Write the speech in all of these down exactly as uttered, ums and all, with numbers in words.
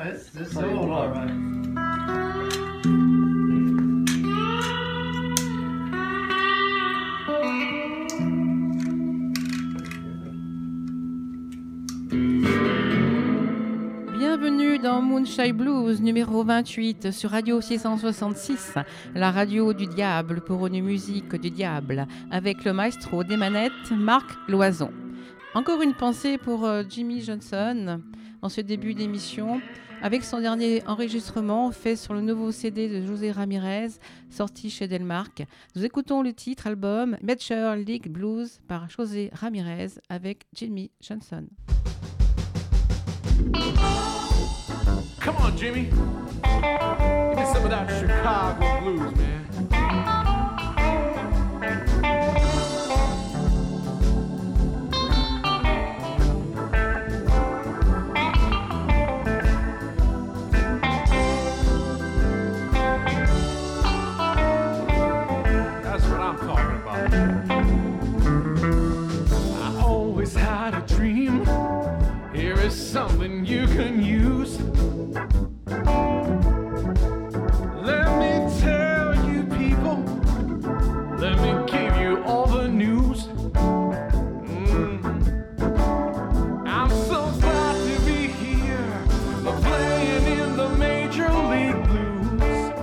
Yeah, it's, it's all all right. Bienvenue dans Moonshine Blues numéro vingt-huit sur Radio six cent soixante-six, la radio du diable pour une musique du diable, avec le maestro des manettes, Marc Loison. Encore une pensée pour euh, Jimmy Johnson en ce début d'émission, avec son dernier enregistrement fait sur le nouveau C D de José Ramirez, sorti chez Delmark. Nous écoutons le titre album Major League Blues par José Ramirez avec Jimmy Johnson. Come on, Jimmy. Give me some of that Chicago blues, man. That's what I'm talking about. I always had a dream. Here is something you can use. Let me tell you, people. Let me give you all the news. Mm. I'm so glad to be here, playing in the Major League Blues.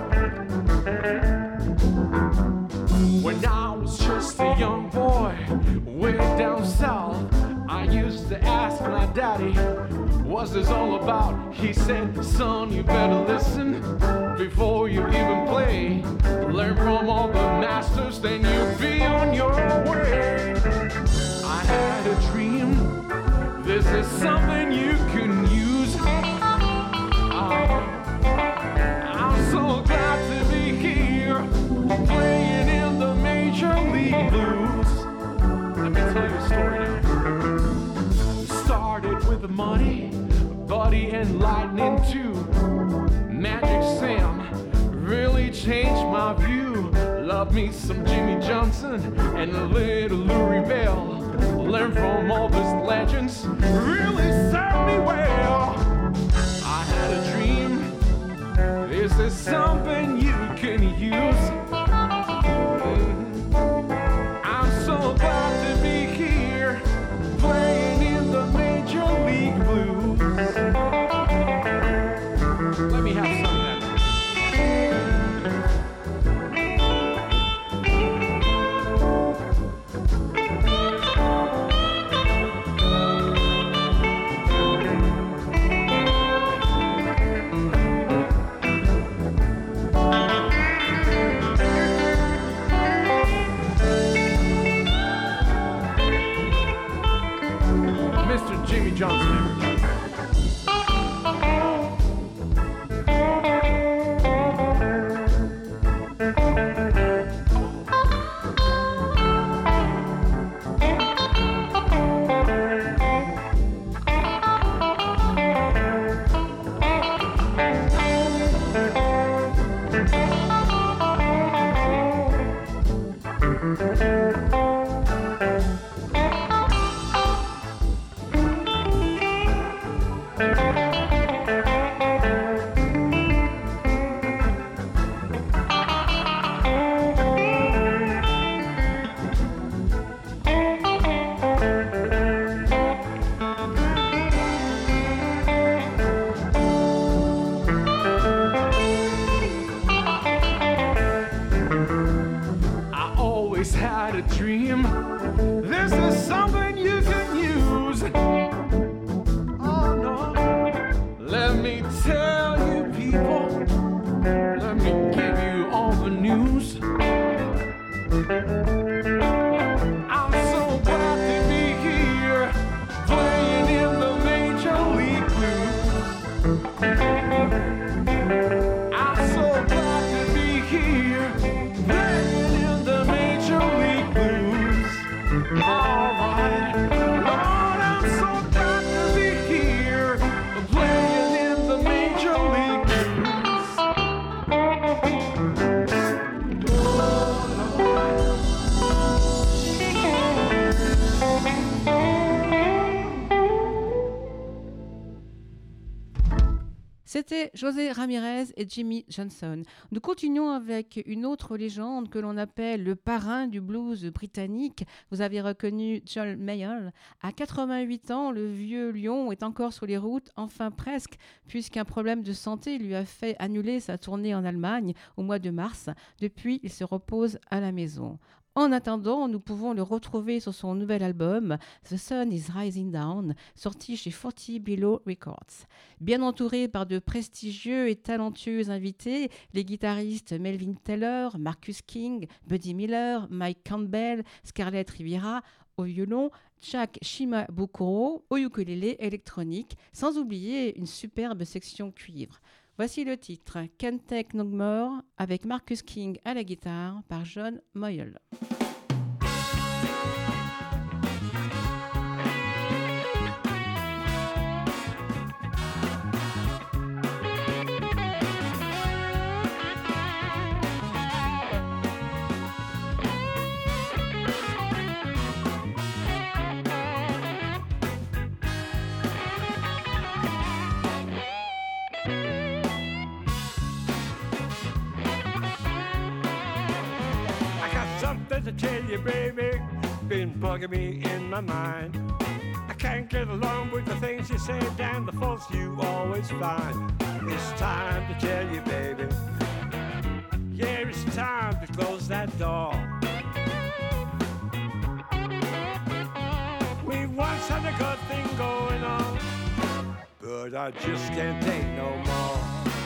When I was just a young boy, way down south, I used to ask my daddy, what's this all about? He said, son, you better listen before you even play. Learn from all the masters, then you'll be on your way. I had a dream, this is something you can use. Uh, I'm so glad to be here, playing in the Major League Blues. Let me tell you a story now. Started with the money, Buddy and Lightning too. Magic Sam really changed my view. Love me some Jimmy Johnson and a little Louie Bell. Learn from all these legends, really served me well. I had a dream, this is something you can use. I'm so glad to be here, playing in the Major League Blues. Let me have some of that. C'était José Ramirez et Jimmy Johnson. Nous continuons avec une autre légende que l'on appelle le parrain du blues britannique. Vous avez reconnu John Mayall. À quatre-vingt-huit ans, le vieux lion est encore sur les routes, enfin presque, puisqu'un problème de santé lui a fait annuler sa tournée en Allemagne au mois de mars. Depuis, il se repose à la maison. En attendant, nous pouvons le retrouver sur son nouvel album The Sun is Rising Down, sorti chez forty Below Records. Bien entouré par de prestigieux et talentueux invités, les guitaristes Melvin Taylor, Marcus King, Buddy Miller, Mike Campbell, Scarlett Riviera au violon, Jack Shimabukuro au ukulélé électronique, sans oublier une superbe section cuivre. Voici le titre Can't Take No More avec Marcus King à la guitare par John Mayall. To tell you, baby, been bugging me in my mind. I can't get along with the things you say and the faults you always find. It's time to tell you, baby, yeah, it's time to close that door. We once had a good thing going on, but I just can't take no more.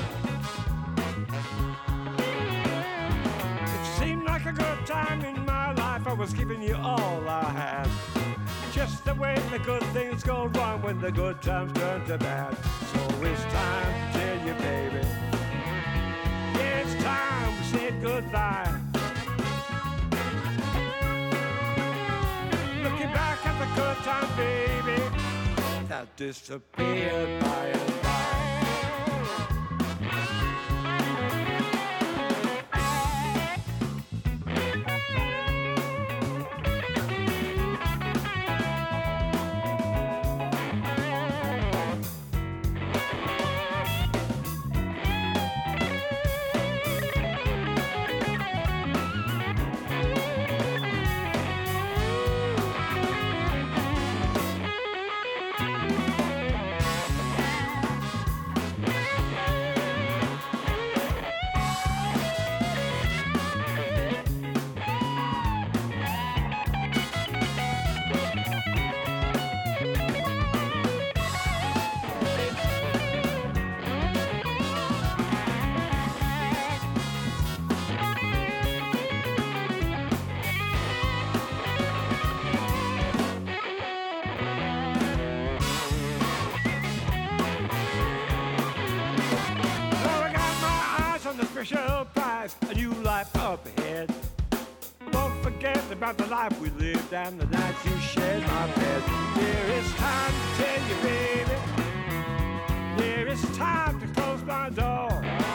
Seemed like a good time in my life, I was giving you all I had. Just the way the good things go wrong when the good times turn to bad. So it's time to tell you, baby, yeah, it's time we said goodbye. Looking back at the good time, baby, that disappeared by and by. Special prize, a new life up ahead. Don't forget about the life we lived and the nights you shared my bed. Here it's time to tell you, baby, here it's time to close my door.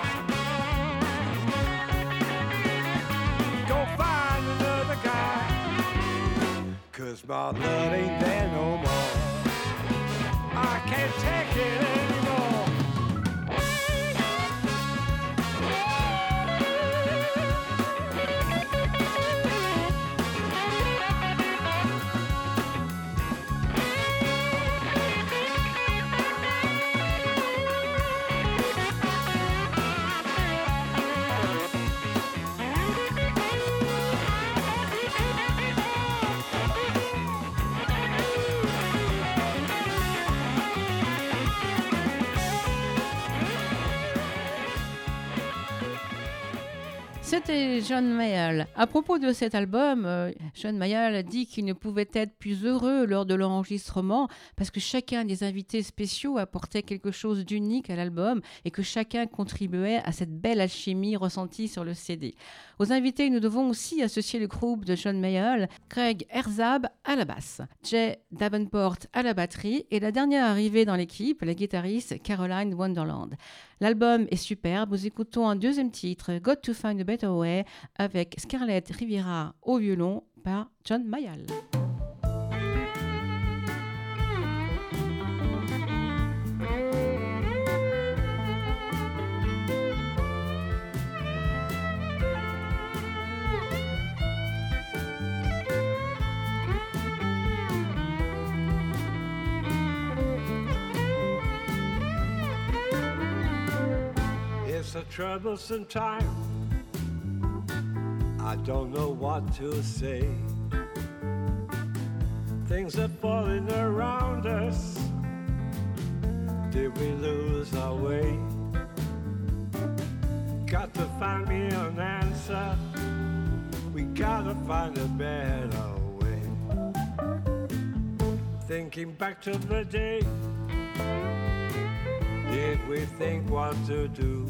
Go find another guy, 'cause my love ain't there no more. I can't take it anymore. C'était John Mayall. À propos de cet album, euh, John Mayall a dit qu'il ne pouvait être plus heureux lors de l'enregistrement parce que chacun des invités spéciaux apportait quelque chose d'unique à l'album et que chacun contribuait à cette belle alchimie ressentie sur le C D. Aux invités, nous devons aussi associer le groupe de John Mayall, Craig Herzab à la basse, Jay Davenport à la batterie et la dernière arrivée dans l'équipe, la guitariste Caroline Wonderland. L'album est superbe, nous écoutons un deuxième titre, Got to Find a Better Way, avec Scarlett Riviera au violon par John Mayall. It's a troublesome time. I don't know what to say. Things are falling around us. Did we lose our way? Got to find me an answer. We gotta find a better way. Thinking back to the day, did we think what to do?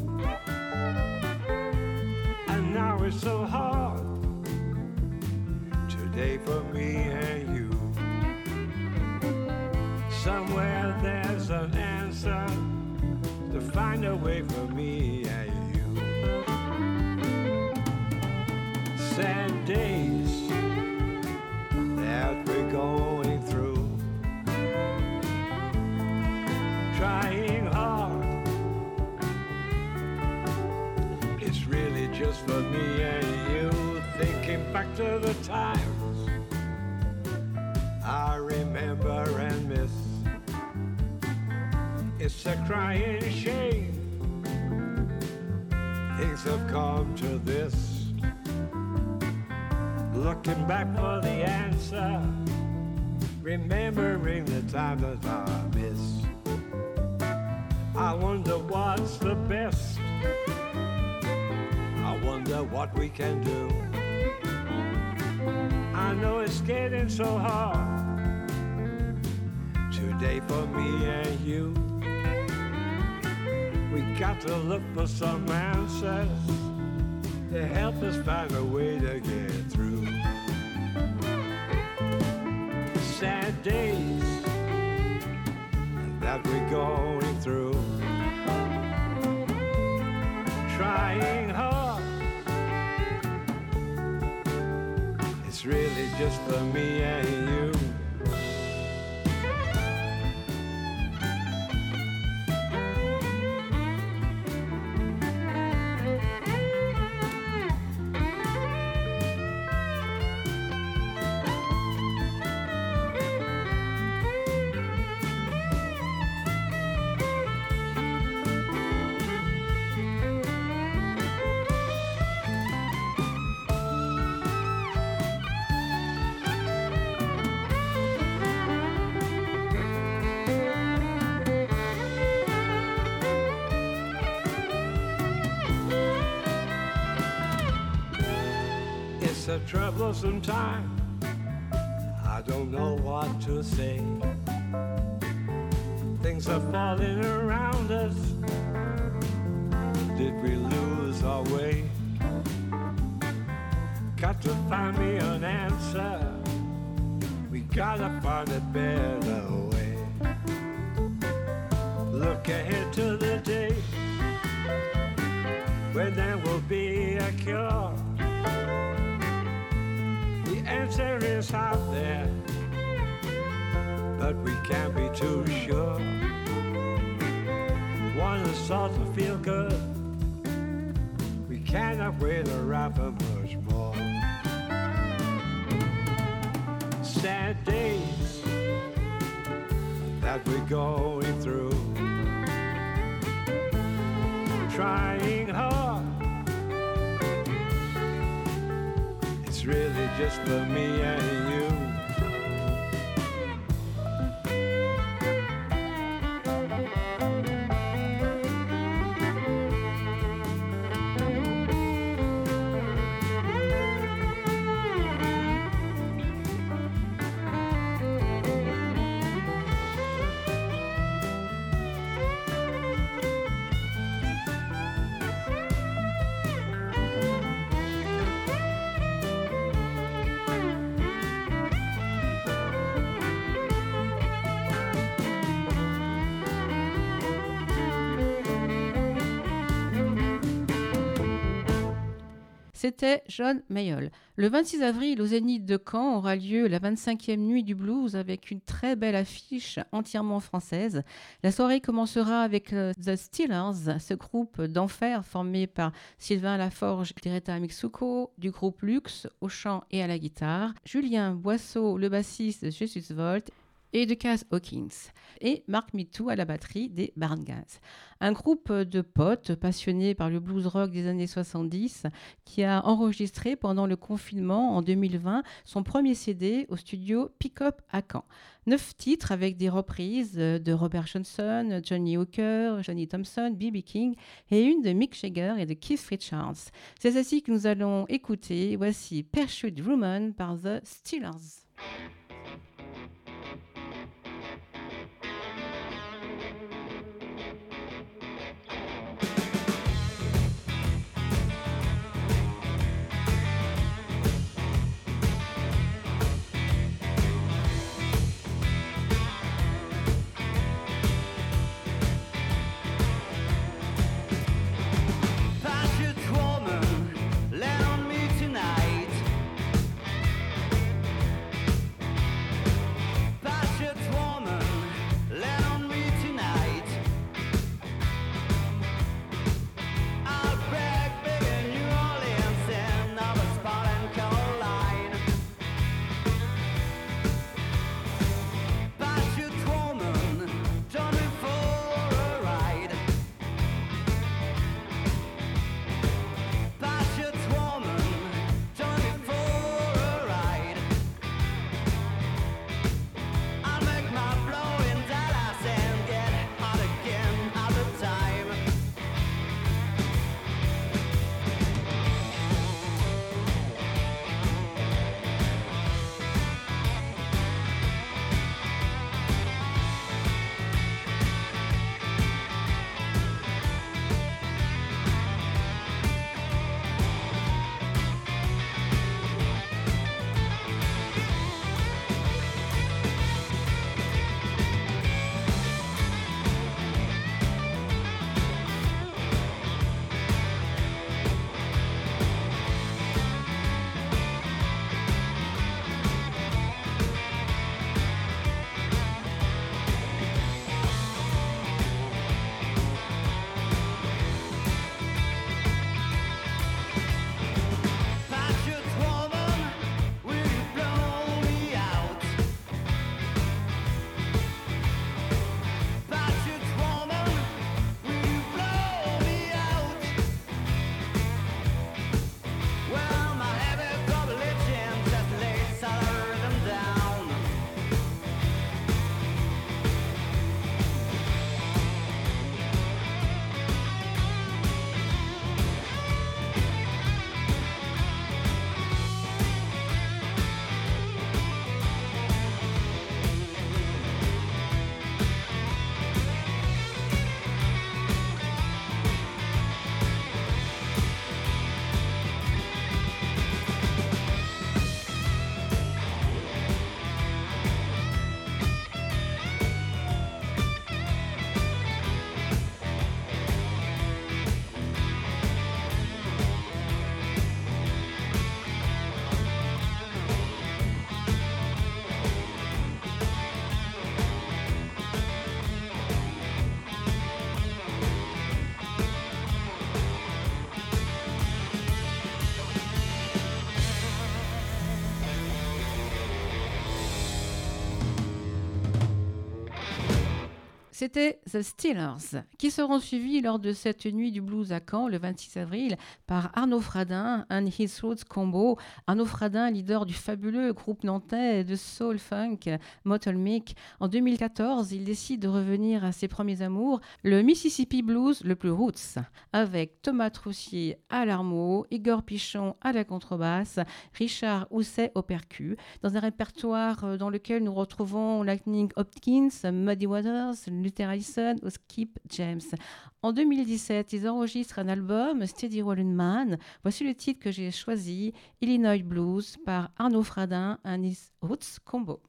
And now it's so hard today for me and you. Somewhere there's an answer to find a way for me and you. Sad days that we're going through, trying hard. It's really just for me and you. Thinking back to the times I remember and miss. It's a crying shame things have come to this. Looking back for the answer, remembering the time that I miss. I wonder what's the best. I wonder what we can do. I know it's getting so hard today for me and you. We got to look for some answers to help us find a way to get through. Sad days that we're going through, trying hard. It's really just for me and you. A troublesome time. I don't know what to say. Things are falling around us. Did we lose our way? Got to find me an answer. We gotta find a better way. Look ahead to the day when there will be a cure. The answer is out there, but we can't be too sure. Want us all to feel good. We cannot wait around for much more. Sad days that we're going through, trying hard. It's really just for me and you. C'était John Mayall. Le vingt-six avril, au Zénith de Caen, aura lieu la vingt-cinquième Nuit du Blues avec une très belle affiche entièrement française. La soirée commencera avec The Steelers, ce groupe d'enfer formé par Sylvain Laforge et Greta Mitsuko, du groupe Luxe au chant et à la guitare, Julien Boisseau, le bassiste de Jesus Volt, et de Cass Hawkins, et Mark Mitou à la batterie des Barngans. Un groupe de potes passionnés par le blues rock des années soixante-dix qui a enregistré pendant le confinement en deux mille vingt son premier C D au studio Pick Up à Caen. Neuf titres avec des reprises de Robert Johnson, Johnny Hooker, Johnny Thompson, B B King et une de Mick Jagger et de Keith Richards. C'est ceci que nous allons écouter. Voici Pursuit Woman par The Steelers. C'était The Steelers, qui seront suivis lors de cette nuit du blues à Caen le vingt-six avril par Arnaud Fradin and His Roots Combo. Arnaud Fradin, leader du fabuleux groupe nantais de soul funk Motel Mick. En deux mille quatorze, il décide de revenir à ses premiers amours, le Mississippi Blues le plus roots, avec Thomas Troussier à l'armeau, Igor Pichon à la contrebasse, Richard Housset au percu, dans un répertoire dans lequel nous retrouvons Lightning Hopkins, Muddy Waters, Luther Allison ou Skip James. En deux mille dix-sept, ils enregistrent un album, Steady Rollin' Man. Voici le titre que j'ai choisi, Illinois Blues, par Arnaud Fradin and His Roots Combo.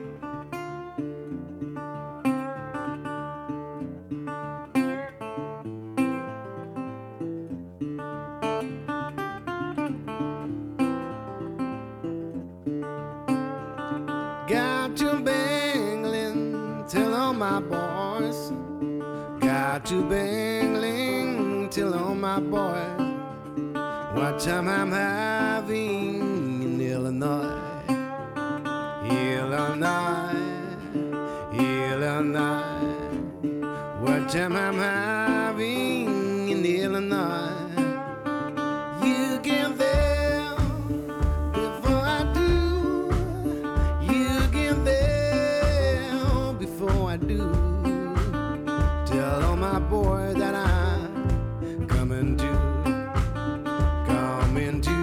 Got to Bangling, tell all my boys. Got to Bangling, tell all my boys what time I'm having in Illinois, Illinois. Illinois. What time I'm having in Illinois. You get there before I do. You get there before I do. Tell all my boys that I'm coming to, coming to,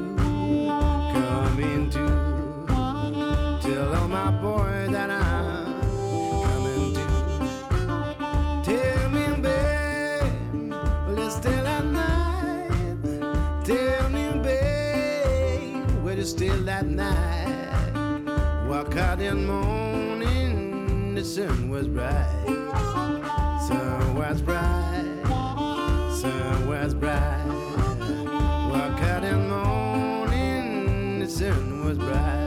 coming to. Tell all my boys that I'm coming to. Tell me, babe, well it's still at night. Tell me, babe, well it's still at night. Walk out in the morning, the sun was bright. Sun was bright, sun was bright. Walk out in the morning, the sun was bright.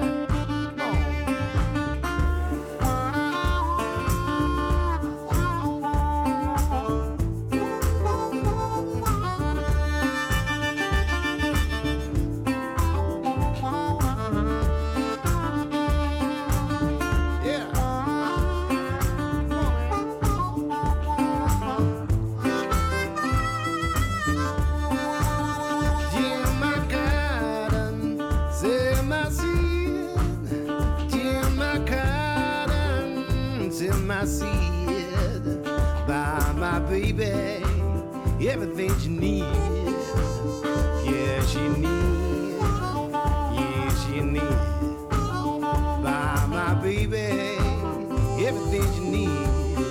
I see it by my baby, everything you need, yeah, she need, yeah, she need, by my baby, everything you need.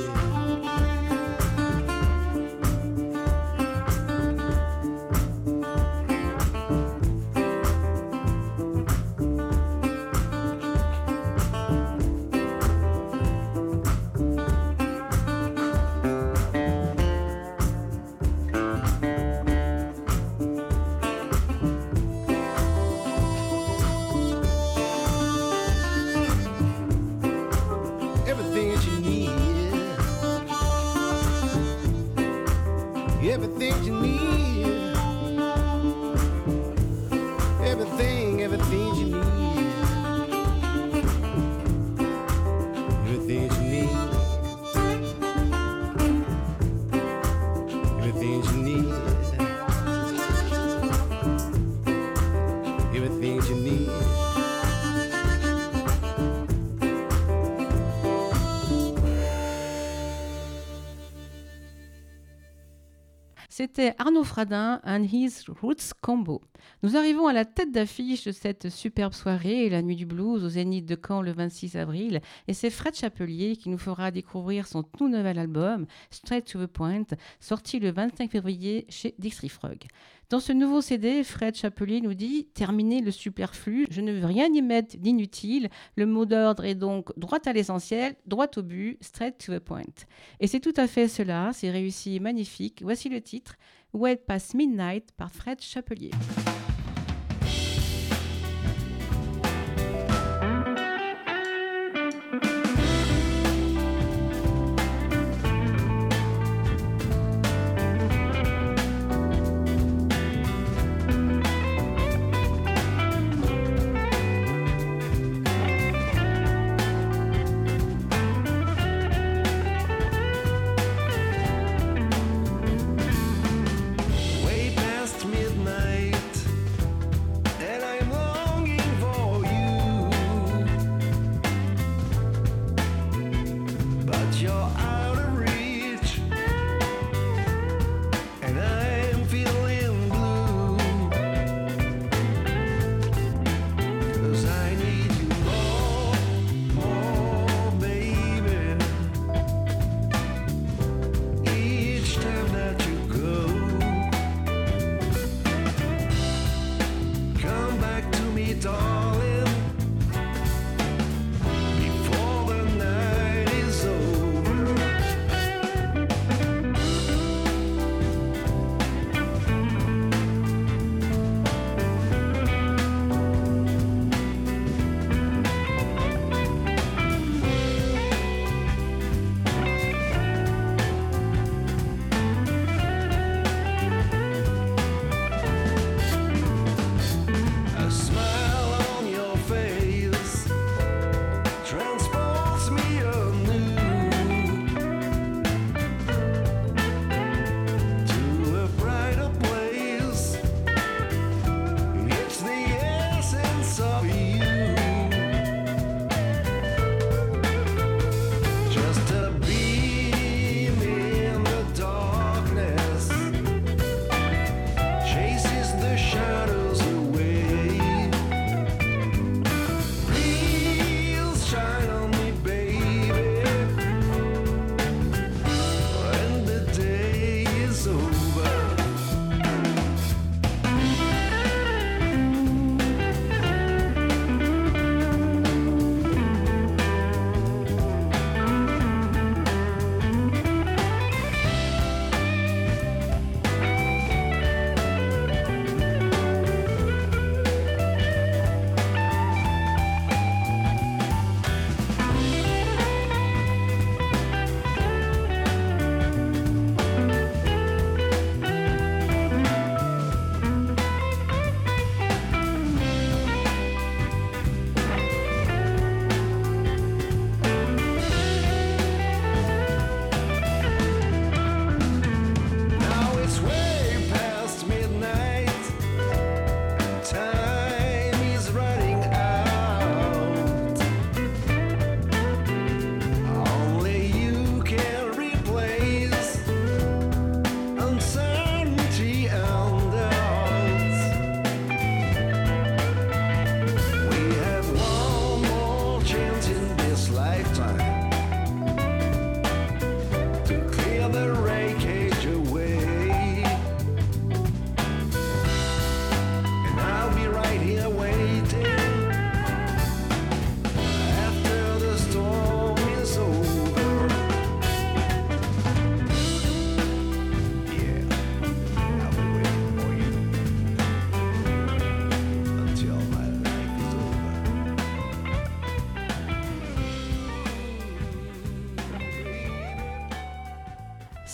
Everything you need, everything, everything you need, everything you need, everything you need, everything you need. C'était Arnaud Fradin and His Roots Combo. Nous arrivons à la tête d'affiche de cette superbe soirée, la Nuit du Blues au Zénith de Caen le vingt-six avril. Et c'est Fred Chapelier qui nous fera découvrir son tout nouvel album, Straight to the Point, sorti le vingt-cinq février chez Dixie Frog. Dans ce nouveau C D, Fred Chapelier nous dit « Terminez le superflu, je ne veux rien y mettre d'inutile. Le mot d'ordre est donc droit à l'essentiel, droit au but, straight to the point. » Et c'est tout à fait cela, c'est réussi, magnifique. Voici le titre « Way Past Midnight » par Fred Chapelier. Way past midnight,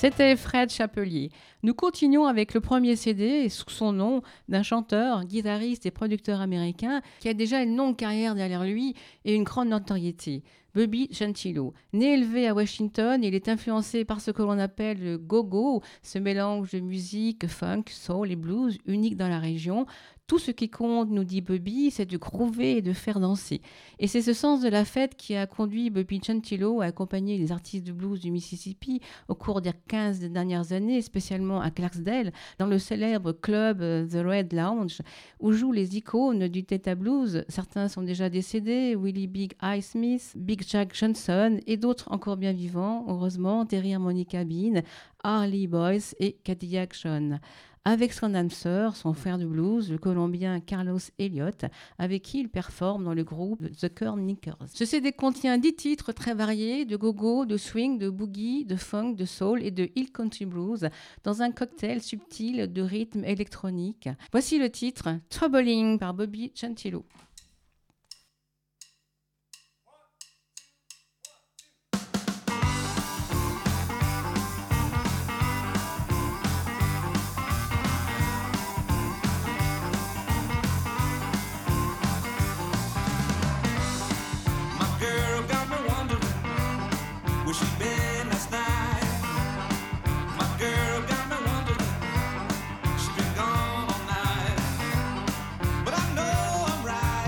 C'était Fred Chapelier. Nous continuons avec le premier C D sous son nom d'un chanteur, guitariste et producteur américain qui a déjà une longue carrière derrière lui et une grande notoriété. Bobby Gentile. Né et élevé à Washington, il est influencé par ce que l'on appelle le go-go, ce mélange de musique, funk, soul et blues unique dans la région. Tout ce qui compte, nous dit Bobby, c'est de groover et de faire danser. Et c'est ce sens de la fête qui a conduit Bobby Gentile à accompagner les artistes de blues du Mississippi au cours des quinze dernières années, spécialement à Clarksdale, dans le célèbre club The Red Lounge, où jouent les icônes du Theta Blues. Certains sont déjà décédés, Willie Big Eye Smith, Big Jack Johnson, et d'autres encore bien vivants, heureusement, Terry Harmonica Bean, Harley Boyce et Cadillac Sean. Avec son âme sœur, son frère de blues, le Colombien Carlos Elliott, avec qui il performe dans le groupe The Knickers. Ce C D contient dix titres très variés, de go-go, de swing, de boogie, de funk, de soul et de hill country blues, dans un cocktail subtil de rythme électronique. Voici le titre « Troubling » par Bobby Gentile. Where she been last night? My girl got me wondering. She been gone all night. But I know I'm right.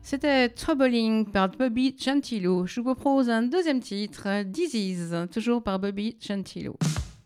C'était Troubling par Bobby Gentilo. Je vous propose un deuxième titre, Disease, toujours par Bobby Gentilo.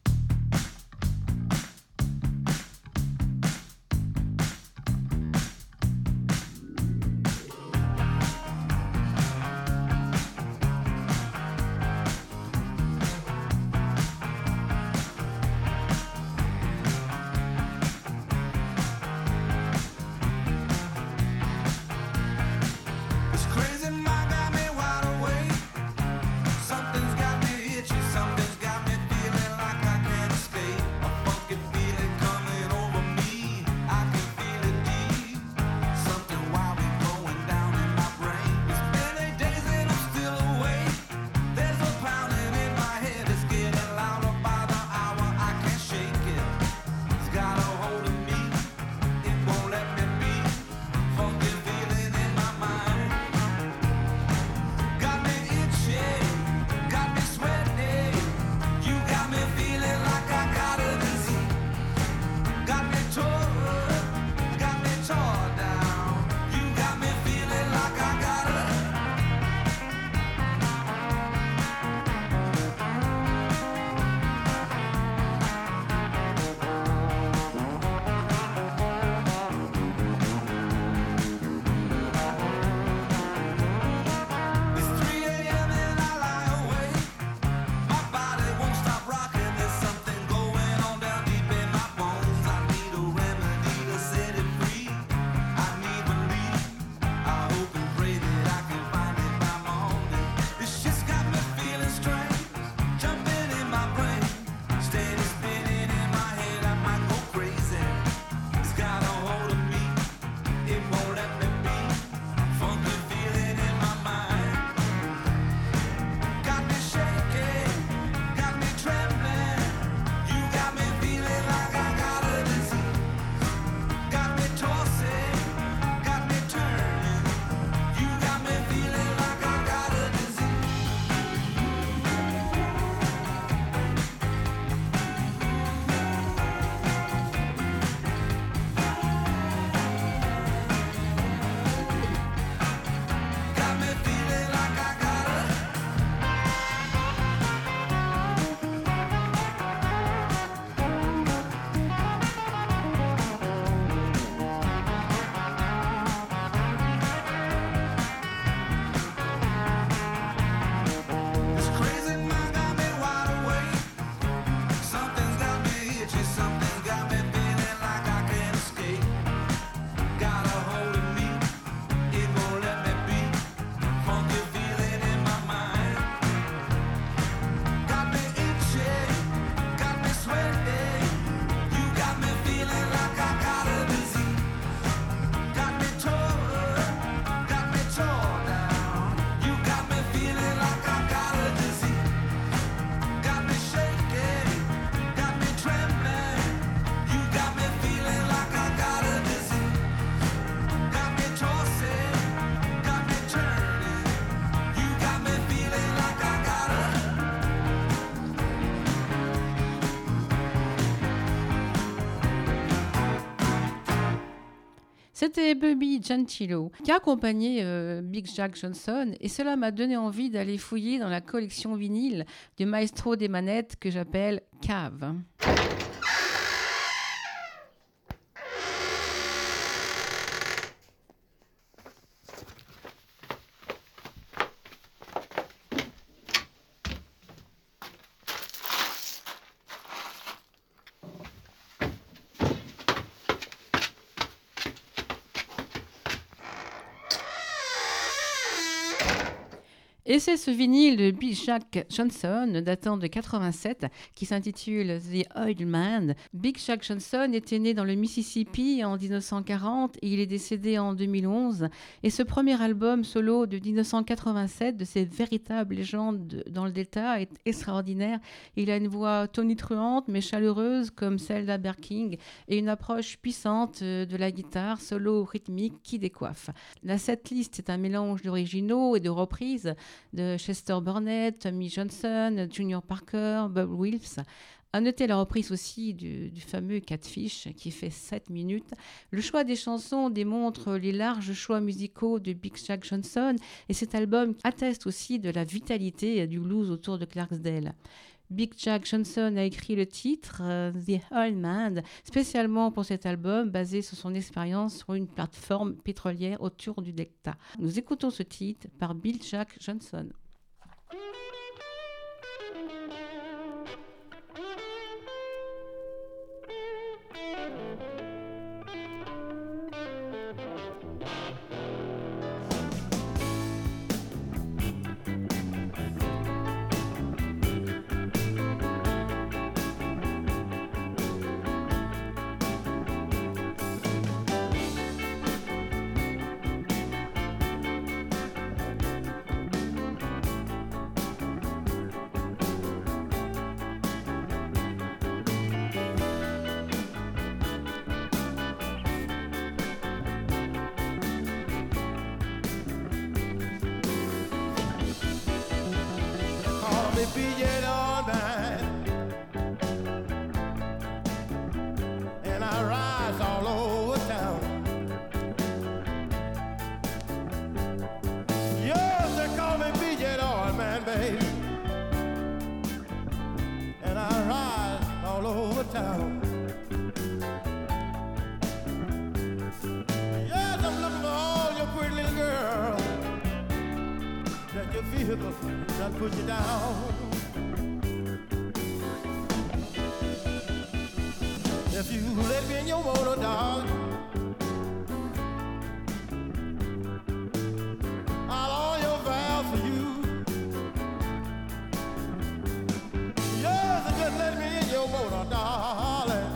C'était Bobby Gentilo qui a accompagné euh, Big Jack Johnson et cela m'a donné envie d'aller fouiller dans la collection vinyle du maestro des manettes que j'appelle Cave. Et c'est ce vinyle de Big Jack Johnson, datant de quatre-vingt-sept, qui s'intitule The Oil Man. Big Jack Johnson était né dans le Mississippi en dix-neuf cent quarante et il est décédé en deux mille onze. Et ce premier album solo de dix-neuf cent quatre-vingt-sept, de ces véritables légendes dans le Delta, est extraordinaire. Il a une voix tonitruante mais chaleureuse comme celle d'Albert King et une approche puissante de la guitare solo rythmique qui décoiffe. La setlist est un mélange d'originaux et de reprises de Chester Burnett, Tommy Johnson, Junior Parker, Bob Wills, À noter la reprise aussi du, du fameux Catfish qui fait sept minutes. Le choix des chansons démontre les larges choix musicaux de Big Jack Johnson et cet album atteste aussi de la vitalité du blues autour de Clarksdale. Big Jack Johnson a écrit le titre uh, The Oil Man spécialement pour cet album basé sur son expérience sur une plateforme pétrolière autour du Delta. Nous écoutons ce titre par Big Jack Johnson. Be it all night, and I rise all over town. Yes, they call me B J Oil Man, baby, and I rise all over town. Yes, I'm looking for all your pretty little girls that your vehicle done put you down. If you let me in your motor, darling, I'll oil your valve for you. Yes, just let me in your motor, darling.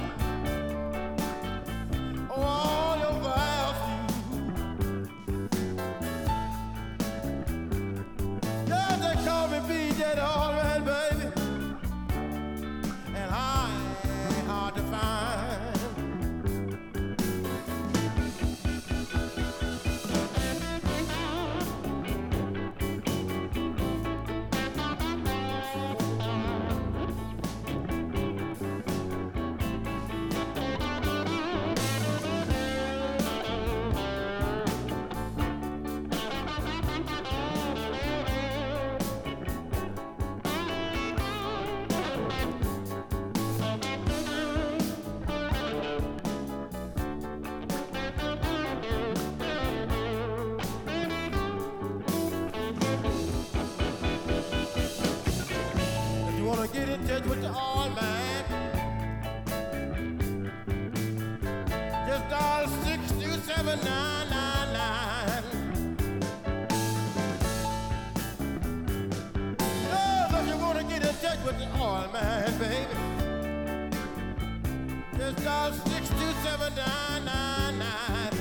Oh, all your valve for you. Yes, they call me B J the Oil Man, baby, and I ain't hard to find. Get in touch with the oil man. Just dial six two seven nine nine nine. Oh, if you want to get in touch with the oil man, baby, just dial six two seven nine nine nine.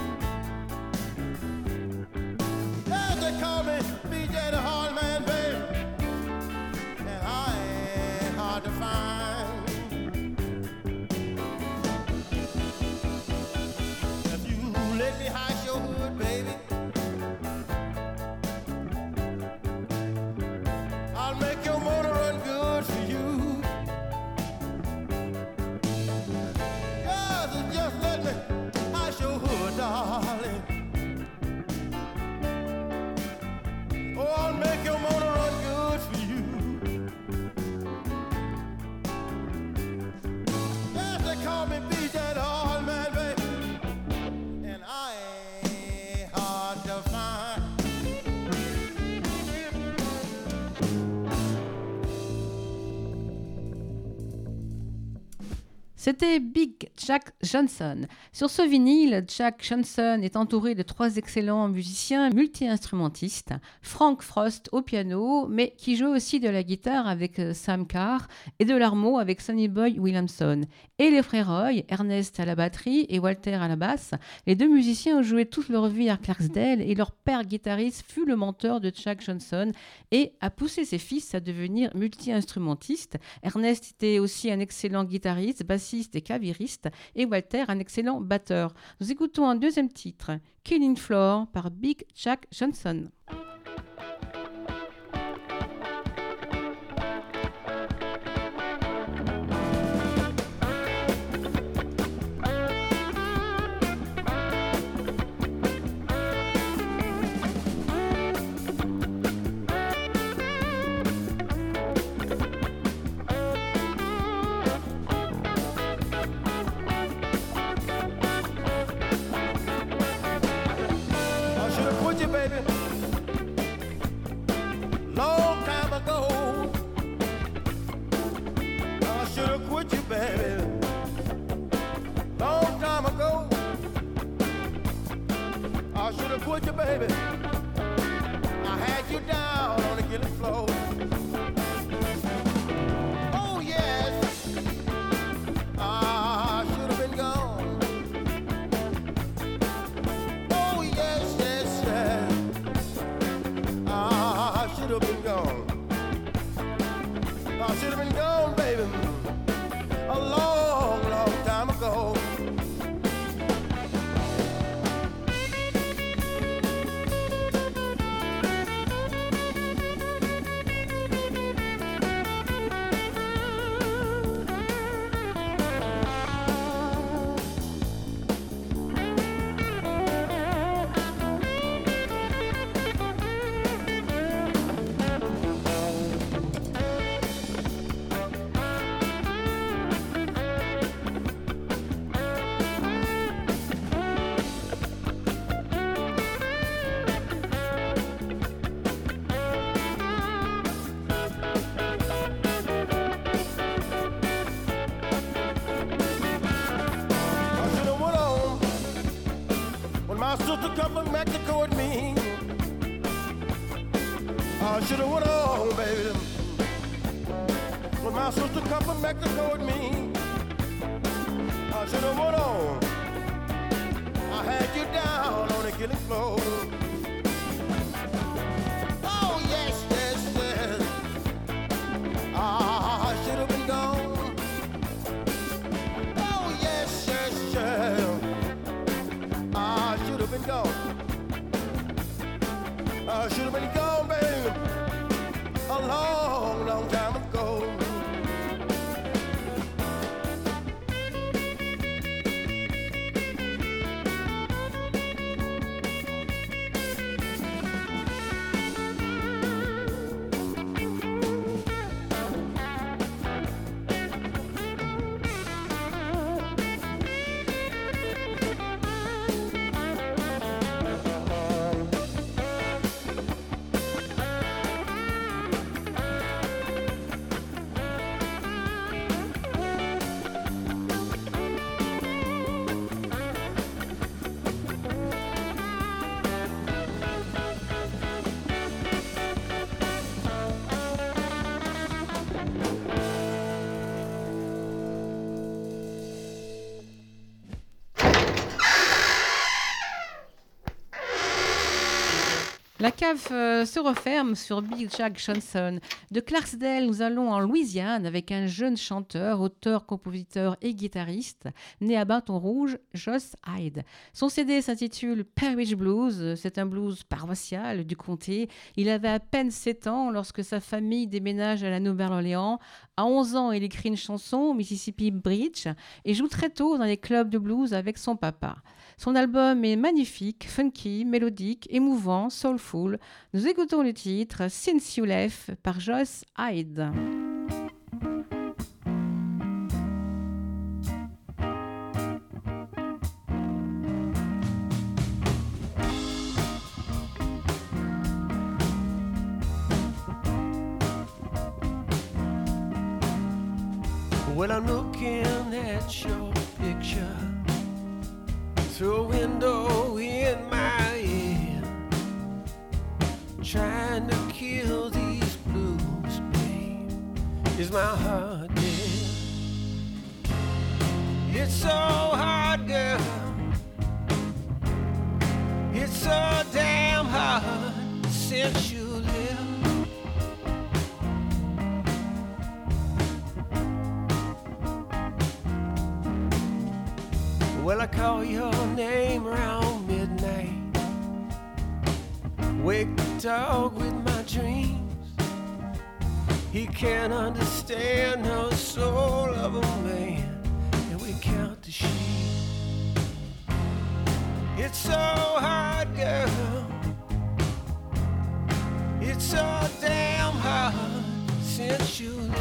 Yeah, they call me B J the Oil Man, baby, and I hard to find. If you let me hide your hood, baby, I'll make your motor run good for you. Yes, just let me hide your hood, darling. Oh, I'll make your motor run good for you. Call me B J the Oil Man, baby, and I ain't hard to find. C'était Big Jack Johnson. Sur ce vinyle, Jack Johnson est entouré de trois excellents musiciens multi-instrumentistes. Frank Frost au piano, mais qui joue aussi de la guitare avec Sam Carr et de l'harmo avec Sonny Boy Williamson. Et les frères Roy, Ernest à la batterie et Walter à la basse. Les deux musiciens ont joué toute leur vie à Clarksdale et leur père guitariste fut le mentor de Jack Johnson et a poussé ses fils à devenir multi-instrumentistes. Ernest était aussi un excellent guitariste, bassiste et claviriste et Walter un excellent batteur. Nous écoutons un deuxième titre, Killing Floor par Big Jack Johnson. to quit you, baby. I had you down on the killing floor. Oh yes, I should have been gone. Oh yes, yes, yes, I should have been gone. I should have been gone, baby, a long, long time ago. My sister come from Mexico with me. I should have went on, baby. When my sister come from Mexico with me, I should have went on. I had you down on the killing floor. Oh yes, yes, yes. I should have been gone. Oh yes, yes, yes. I should have been gone. I should have been gone, baby, a long, long time ago. La cave euh, se referme sur Big Jack Johnson. De Clarksdale, nous allons en Louisiane avec un jeune chanteur, auteur, compositeur et guitariste, né à Baton Rouge, Joss Hyde. Son C D s'intitule Parish Blues. C'est un blues paroissial du comté. Il avait à peine sept ans lorsque sa famille déménage à la Nouvelle-Orléans. À onze ans, il écrit une chanson, Mississippi Bridge, et joue très tôt dans les clubs de blues avec son papa. Son album est magnifique, funky, mélodique, émouvant, soulful. Nous écoutons le titre Since You Left par Joss Hyde. When I'm looking at your picture through a window in my head, trying to kill these blues, babe, is my heart dead? It's so hard, girl, it's so damn hard since you left. Well, I call your name around midnight, wake the dog with my dreams. He can't understand the soul of a man, and we count the sheep. It's so hard, girl, it's so damn hard since you left.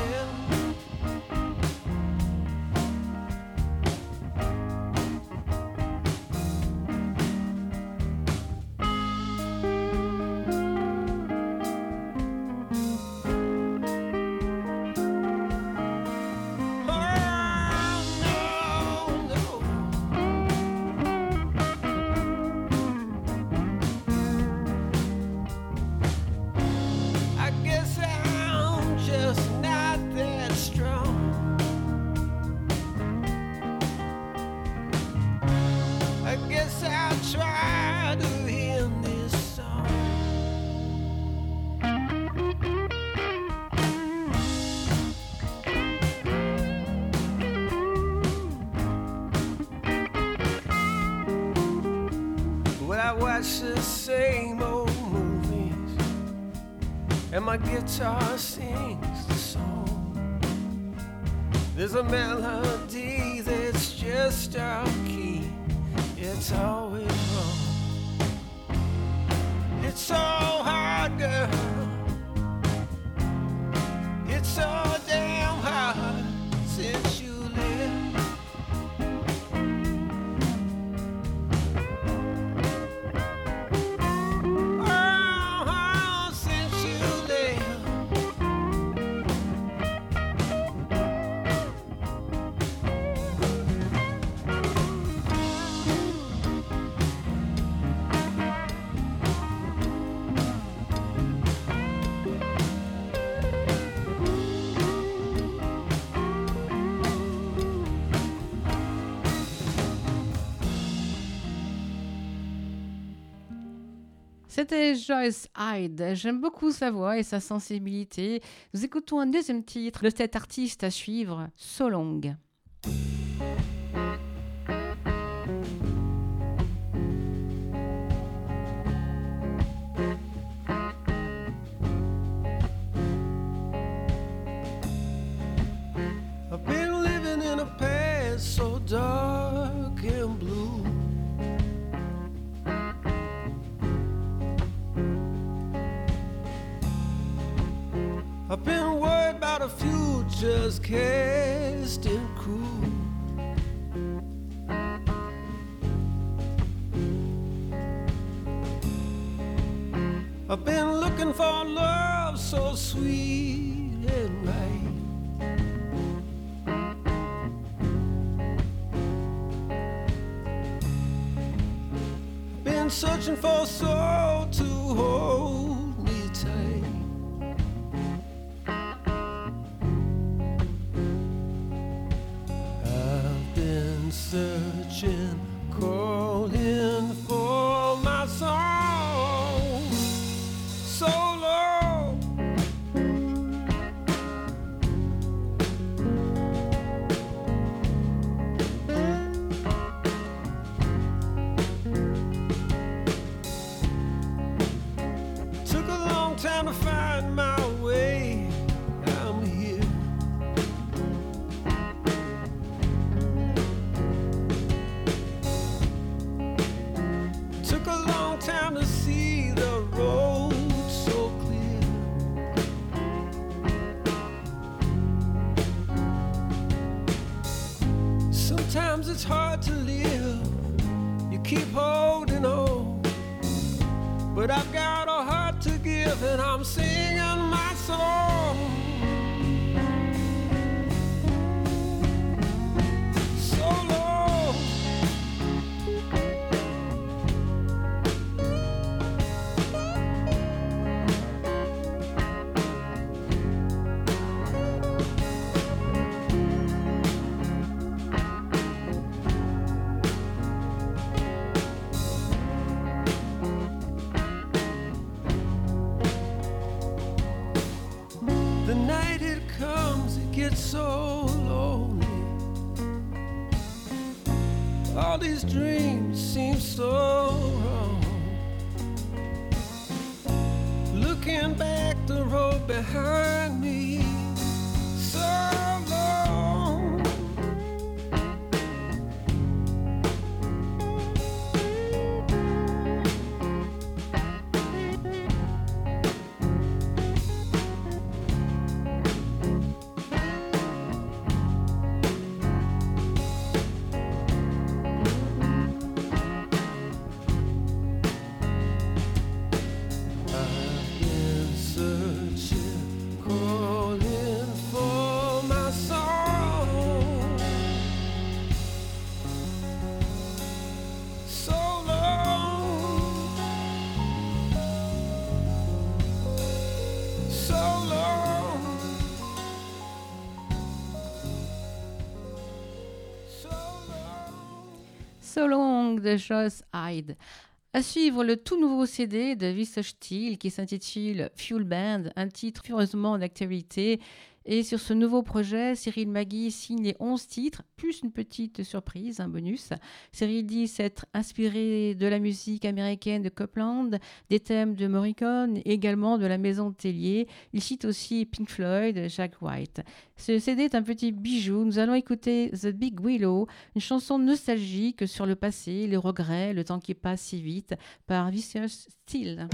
I watch the same old movies, and my guitar sings the song. There's a melody that's just out key. It's always wrong. It's so hard, girl. It's so damn hard since you left. Oh, since you left. C'était Joyce Hyde. J'aime beaucoup sa voix et sa sensibilité. Nous écoutons un deuxième titre de cet artiste à suivre, So Long. I've been living in a past so dark and blue. I've been worried about a future's cast and crew. I've been looking for love so sweet and right. I've been searching for a soul to hold me tight. Searching, calling for my song so long. Took a long time to find my way. I'm here. Time to see the road so clear. Sometimes it's hard to live. You keep holding on, but I've got a heart to give, and I'm singing my song. So long. It's so lonely. All these dreams seem so wrong. Looking back the road behind me, so long. So Long de Joyce Hyde. À suivre le tout nouveau C D de Visage Steel qui s'intitule Fuel Band, un titre furieusement d'actualité Et sur ce nouveau projet, Cyril Magui signe les onze titres, plus une petite surprise, un bonus. Cyril dit s'être inspiré de la musique américaine de Copland, des thèmes de Morricone, également de la maison de Tellier. Il cite aussi Pink Floyd, Jack White. Ce C D est un petit bijou. Nous allons écouter The Big Willow, une chanson nostalgique sur le passé, les regrets, le temps qui passe si vite, par Vicious Steel.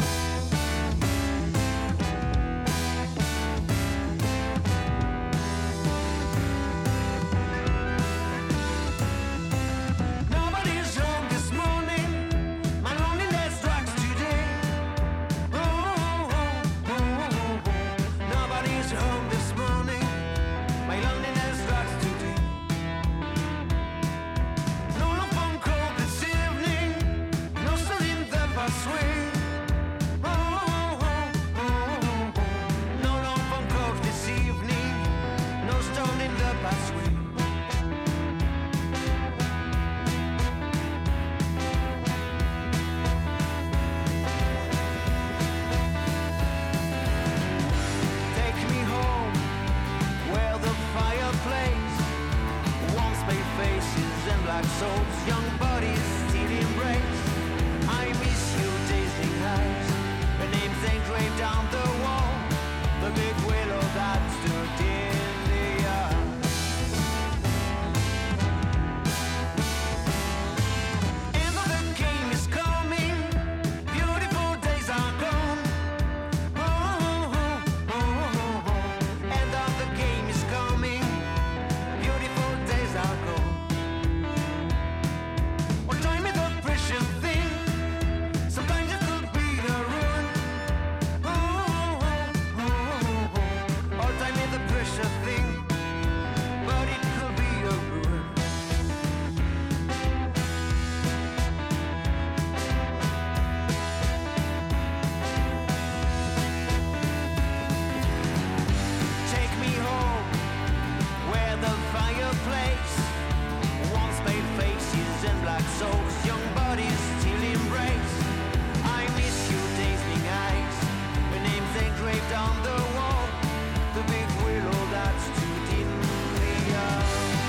Souls, young bodies still embrace. I miss you, dazzling eyes. Your name's engraved on the wall. The big willow that stood in the yard. End of the game is coming. Beautiful days are gone. Oh, oh, oh, oh, oh. End of the game is coming. Beautiful days are gone. Souls, young bodies still embrace. I miss you, dazzling eyes. Your name's engraved on the wall. The big willow that stood in the yard.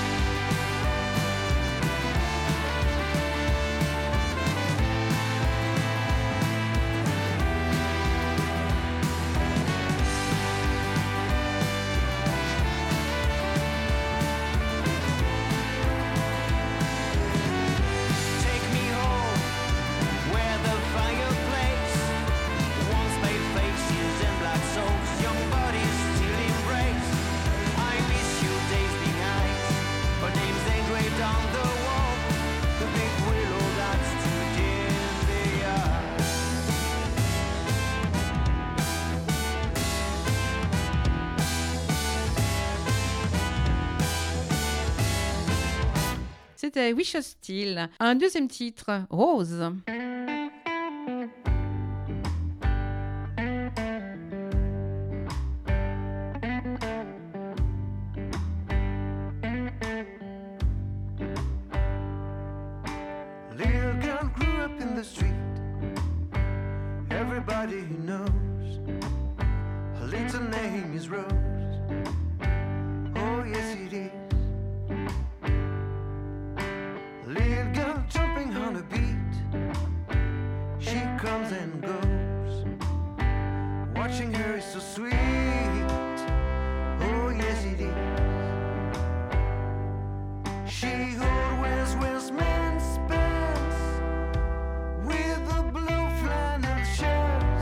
C'était Wish Us Still. Un deuxième titre, Rose. Little girl grew up in the street. Everybody knows her little name is Rose. Oh yes it is. Little girl jumping on a beat. She comes and goes. Watching her is so sweet. Oh yes it is. She always wears men's pants with a blue flannel shirt.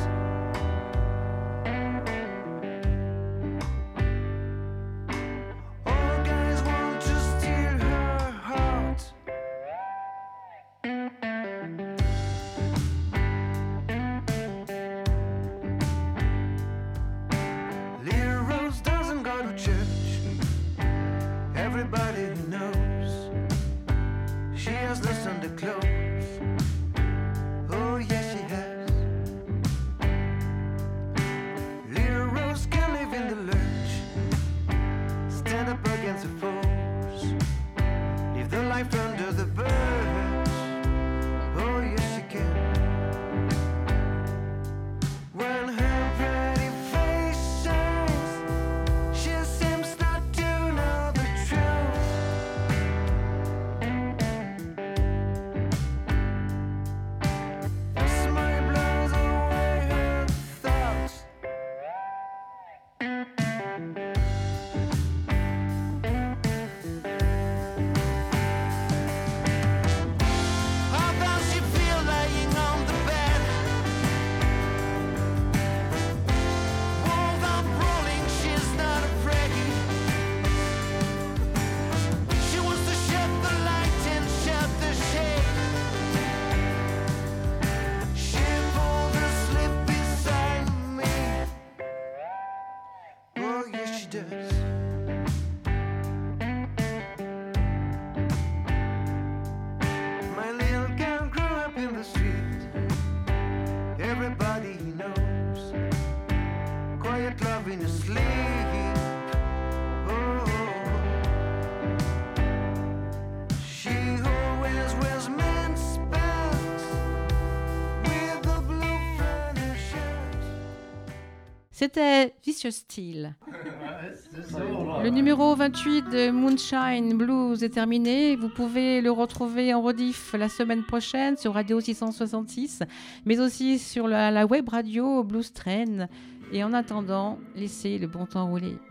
All guys want to steal her heart. Little Rose doesn't go to church. Everybody knows she has no Sunday clothes. Oh yes she has. Little Rose can live in the lurch, stand up against the foes, live the life under the birds. Oh yes she can. When her pretty face shines, she's C'était Vicious Steel. Le numéro vingt-huit de Moonshine Blues est terminé. Vous pouvez le retrouver en rediff la semaine prochaine sur Radio six cent soixante-six, mais aussi sur la, la web radio Blues Train. Et en attendant, laissez le bon temps rouler.